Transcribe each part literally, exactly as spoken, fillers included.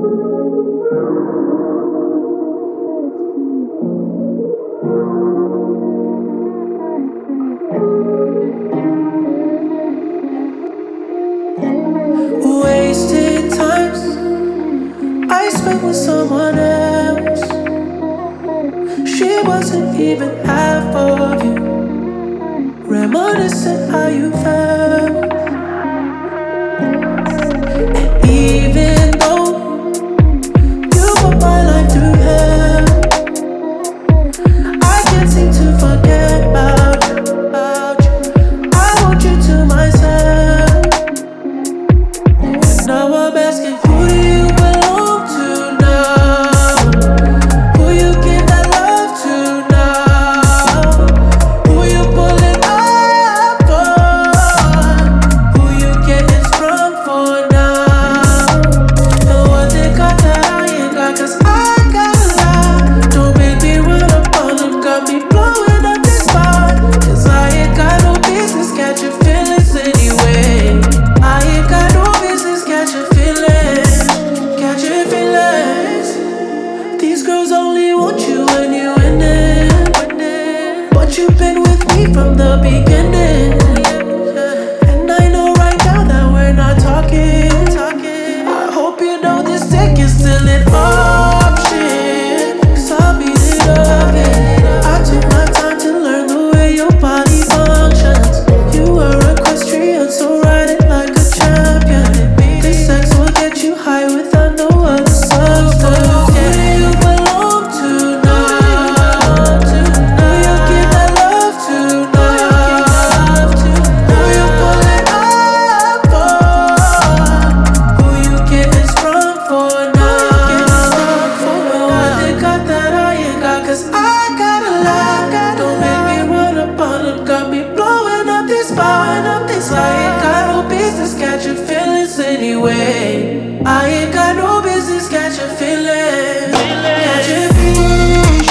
Wasted times I spent with someone else. She wasn't even half of you. Reminiscent how you felt. And even though you put my life through hell, I can't seem to forget about you, about you. I want you to myself. And now I'm asking, who do you belong to now? Who you give that love to now? Who you pulling up for? Who you getting sprung for now? And what they got that I ain't got, 'cause I got a lot. Don't make me run up on them, got me blowing up this spot. 'Cause I ain't got no business catching feelings anyway. I ain't got no business catching feelings, catching feelings. These girls only want you when you in it, but you've been with me from the beginning. And I know right now that we're not talking. I hope you know this dick is still an option, 'cause I'll beat it up. I took my time to learn the way your body functions. You are equestrian, so ride it like a champion. This sex will get you high without no other substance. Who do you belong to now? Who you give that love to now? Who you pulling up for? Who you getting sprung for now? And what they got that I ain't got, 'cause I got a lot. Don't make me run up on them, got me blowing up this spot. I ain't got no business catching feelings anyway. I ain't got no business catching feelings, catching feelings.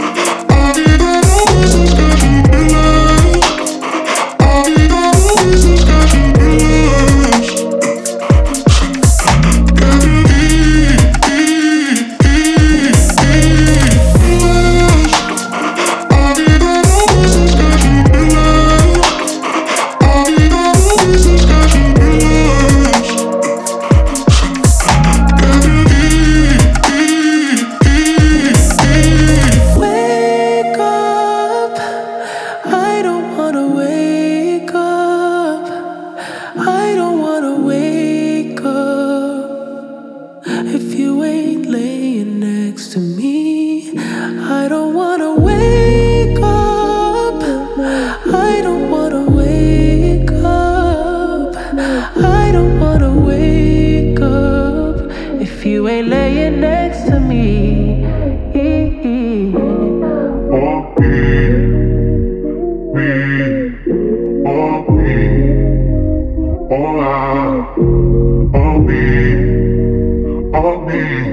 Wake up, I don't wanna wake up. I don't wanna wake up. If you ain't laying next to me, I don't wanna wake up. I don't wanna wake up. I don't wanna wake up. If you ain't laying next to me. Oh, me, me, oh, me, oh, I, oh, me, oh, me.